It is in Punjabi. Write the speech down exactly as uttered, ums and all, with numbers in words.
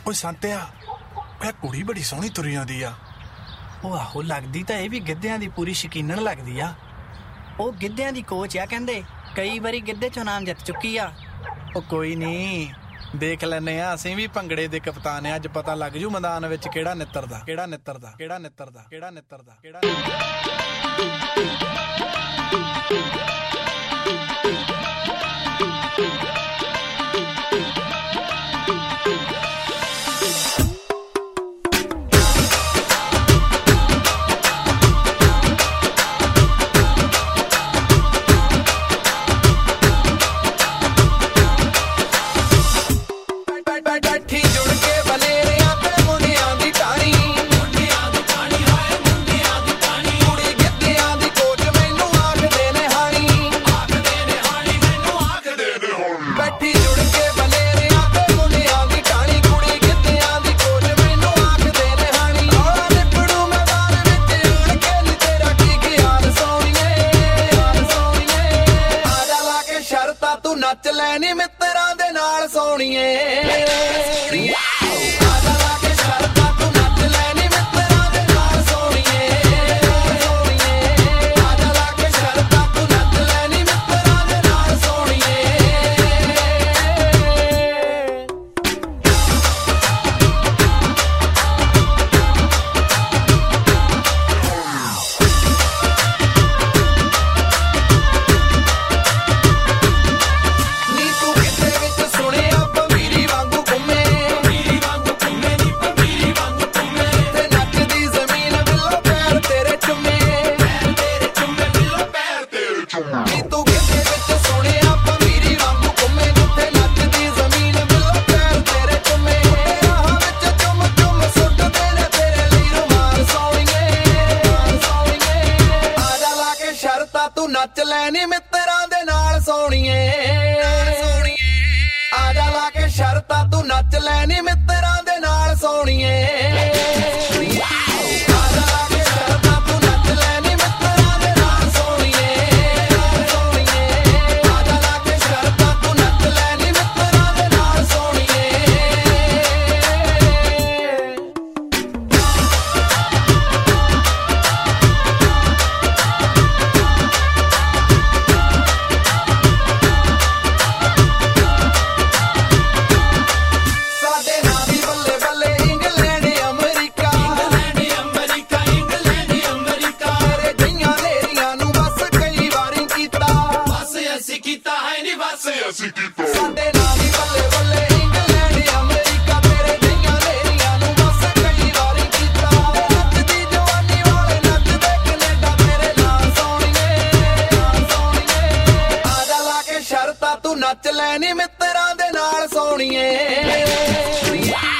ਓਏ ਸੰਤਿਆ, ਇਹ ਕੁੜੀ ਬੜੀ ਸੋਹਣੀ ਤੁਰੀ ਆਉਂਦੀ ਆ। ਉਹ ਆਹੋ, ਲੱਗਦੀ ਤਾਂ ਇਹ ਵੀ ਗਿੱਧਿਆਂ ਦੀ ਪੂਰੀ ਸ਼ਕੀਨਣ ਲੱਗਦੀ ਆ। ਉਹ ਗਿੱਧਿਆਂ ਦੀ ਕੋਚ ਆ, ਕਹਿੰਦੇ ਕਈ ਵਾਰੀ ਗਿੱਧੇ ਚੋਂ ਨਾਮ ਜਿੱਤ ਚੁੱਕੀ ਆ। ਉਹ ਕੋਈ ਨਹੀਂ, ਦੇਖ ਲੈਨੇ ਆ, ਅਸੀਂ ਵੀ ਭੰਗੜੇ ਦੇ ਕਪਤਾਨ ਆ। ਅੱਜ ਪਤਾ ਲੱਗ ਜੂ ਮੈਦਾਨ ਵਿੱਚ ਕਿਹੜਾ ਨਿੱਤਰਦਾ ਕਿਹੜਾ ਨਿੱਤਰਦਾ ਕਿਹੜਾ ਨਿੱਤਰਦਾ ਕਿਹੜਾ ਨਿੱਤਰਦਾ ਕਿਹੜਾ ਨੱਚ ਲੈਣੀ ਮਿੱਤਰਾਂ ਦੇ ਨਾਲ ਸੋਹਣੀਏ। ਤੂੰ ਨੱਚ ਲੈਣੀ ਮਿੱਤਰਾਂ ਦੇ ਨਾਲ ਸੋਹਣੀਏ। ਆ ਜਾ ਲਾ ਕੇ ਸ਼ਰਤਾਂ, ਤੂੰ ਨੱਚ ਲੈਣੀ ਮਿੱਤਰਾਂ ਦੇ ਨਾਲ ਸੋਹਣੀਏ। ਸਾਡੇ ਨਾਲ ਹੀ ਬੱਲੇ ਬੱਲੇ ਇੰਗਲੈਂਡ ਅਮਰੀਕਾ, ਤੇਰੇ ਜਿਹੀਆਂ ਲੇਰੀਆਂ ਨੂੰ ਬਸ ਕਈ ਵਾਰੀ ਕੀਤਾ। ਨੱਚਦੀ ਜਵਾਨੀ ਵਾਲੇ ਨੱਚਦੇ ਕੈਨੇਡਾ ਤੇਰੇ ਨਾਲ ਸੋਹਣੀਏ। ਆ ਜਾ ਲਾ ਕੇ ਸ਼ਰਤਾਂ, ਤੂੰ ਨੱਚ ਲੈਣੀ ਮਿੱਤਰਾਂ ਦੇ ਨਾਲ ਸੋਹਣੀਏ।